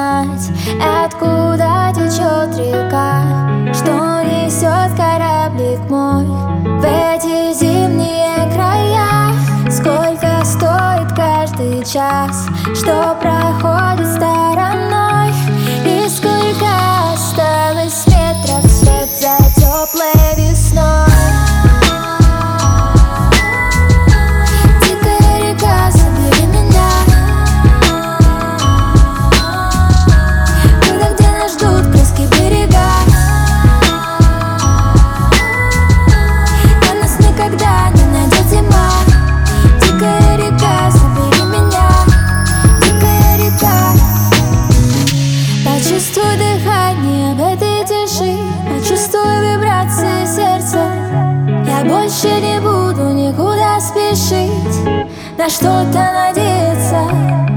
узнать, откуда течет река, что несет кораблик мой в эти зимние края. Сколько стоит каждый час, что проходит стороной, и сколько осталось метров вслед за теплой весной. Почувствуй дыхание в этой тиши, почувствуй вибрации сердца. Я больше не буду никуда спешить, на что-то надеяться.